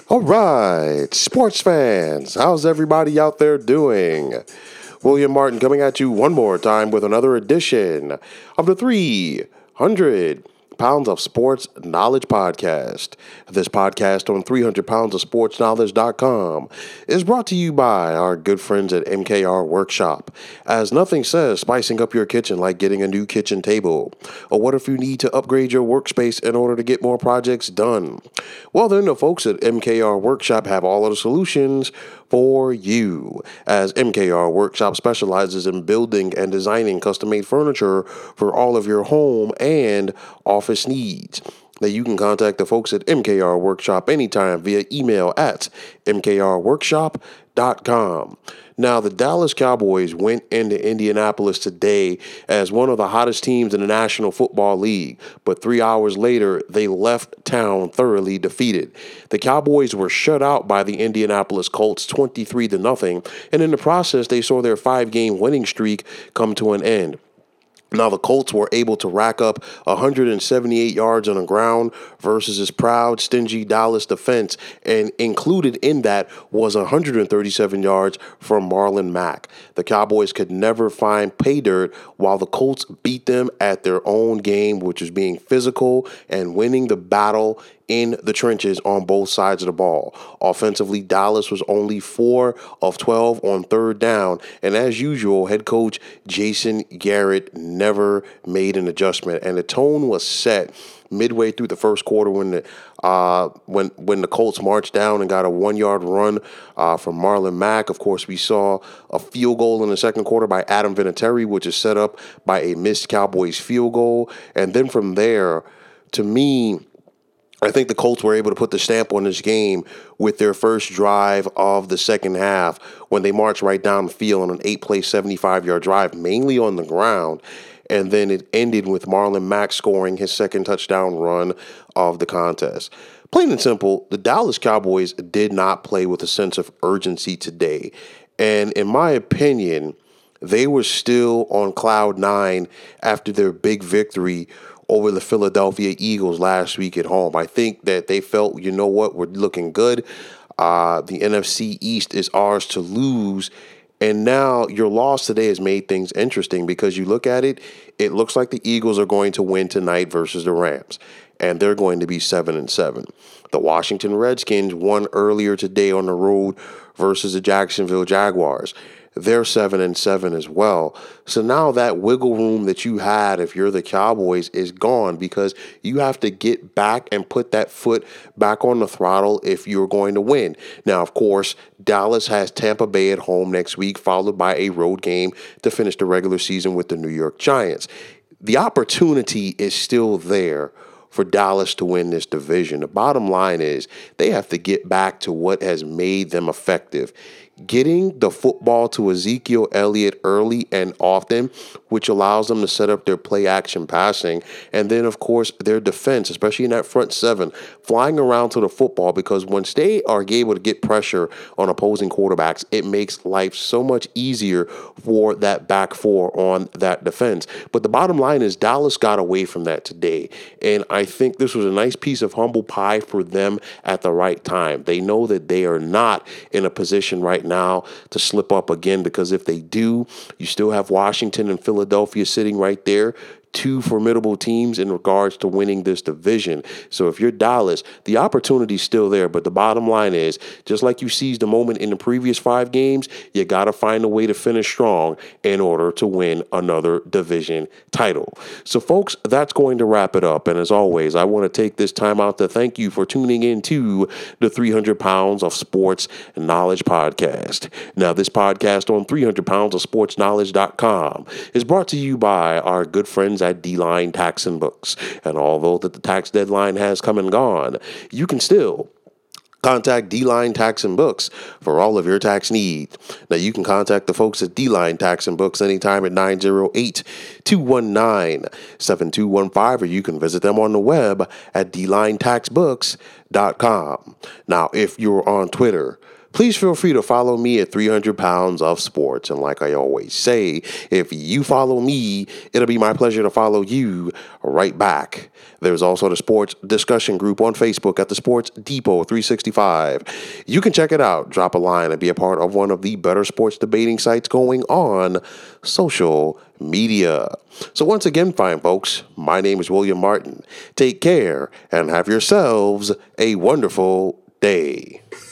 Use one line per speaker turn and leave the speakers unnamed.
All right, sports fans, how's everybody out there doing? William Martin coming at you one more time with another edition of the 300 Pounds of Sports Knowledge Podcast. This podcast on 300poundsofsportsknowledge.com is brought to you by our good friends at MKR Workshop. As nothing says spicing up your kitchen like getting a new kitchen table. Or what if you need to upgrade your workspace in order to get more projects done? Well, then the folks at MKR Workshop have all of the solutions for you, as MKR Workshop specializes in building and designing custom-made furniture for all of your home and office needs. Now you can contact the folks at MKR Workshop anytime via email at mkrworkshop.com. Now, the Dallas Cowboys went into Indianapolis today as one of the hottest teams in the National Football League, but 3 hours later, they left town thoroughly defeated. The Cowboys were shut out by the Indianapolis Colts 23-0, and in the process, they saw their 5-game winning streak come to an end. Now, the Colts were able to rack up 178 yards on the ground versus his proud, stingy Dallas defense, and included in that was 137 yards from Marlon Mack. The Cowboys could never find pay dirt, while the Colts beat them at their own game, which is being physical and winning the battle in the trenches on both sides of the ball. Offensively, Dallas was only 4 of 12 on third down, and as usual, head coach Jason Garrett never made an adjustment, and the tone was set midway through the first quarter when the Colts marched down and got a 1-yard run from Marlon Mack. Of course, we saw a field goal in the second quarter by Adam Vinatieri, which is set up by a missed Cowboys field goal, and then from there, to me, I think the Colts were able to put the stamp on this game with their first drive of the second half when they marched right down the field on an 8-play, 75-yard drive, mainly on the ground. And then it ended with Marlon Mack scoring his second touchdown run of the contest. Plain and simple, the Dallas Cowboys did not play with a sense of urgency today. And in my opinion, they were still on cloud 9 after their big victory over the Philadelphia Eagles last week at home. I think that they felt, you know what, we're looking good. The NFC East is ours to lose. And now your loss today has made things interesting because you look at it, it looks like the Eagles are going to win tonight versus the Rams, and they're going to be 7-7. The Washington Redskins won earlier today on the road versus the Jacksonville Jaguars. They're 7-7 as well. So now that wiggle room that you had if you're the Cowboys is gone because you have to get back and put that foot back on the throttle if you're going to win. Now, of course, Dallas has Tampa Bay at home next week, followed by a road game to finish the regular season with the New York Giants. The opportunity is still there for Dallas to win this division. The bottom line is they have to get back to what has made them effective. Getting the football to Ezekiel Elliott early and often, which allows them to set up their play action passing. And then, of course, their defense, especially in that front seven, flying around to the football, because once they are able to get pressure on opposing quarterbacks, it makes life so much easier for that back four on that defense. But the bottom line is Dallas got away from that today. And I think this was a nice piece of humble pie for them at the right time. They know that they are not in a position right now to slip up again, because if they do, you still have Washington and Philadelphia sitting right there, two formidable teams in regards to winning this division. So if you're Dallas, the opportunity's still there. But the bottom line is, just like you seized the moment in the previous 5 games, you got to find a way to finish strong in order to win another division title. So, folks, that's going to wrap it up. And as always, I want to take this time out to thank you for tuning in to the 300 Pounds of Sports Knowledge Podcast. Now, this podcast on 300poundsofsportsknowledge.com is brought to you by our good friends at D-Line Tax and Books. And although that the tax deadline has come and gone, you can still contact D-Line Tax and Books for all of your tax needs. Now, you can contact the folks at D-Line Tax and Books anytime at 908-219-7215, or you can visit them on the web at dlinetaxbooks.com. Now, if you're on Twitter, Please feel free to follow me at 300 Pounds of Sports. And like I always say, if you follow me, it'll be my pleasure to follow you right back. There's also the sports discussion group on Facebook at the Sports Depot 365. You can check it out, drop a line, and be a part of one of the better sports debating sites going on social media. So once again, fine folks, my name is William Martin. Take care and have yourselves a wonderful day.